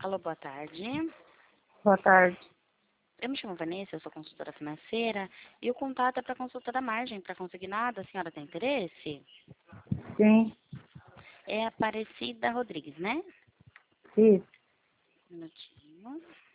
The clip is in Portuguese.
Alô, boa tarde. Boa tarde. Eu me chamo Vanessa, eu sou consultora financeira e o contato é para consulta da margem, para consignado. A senhora tem interesse? Sim, É Aparecida Rodrigues, né? isso. Um minutinho.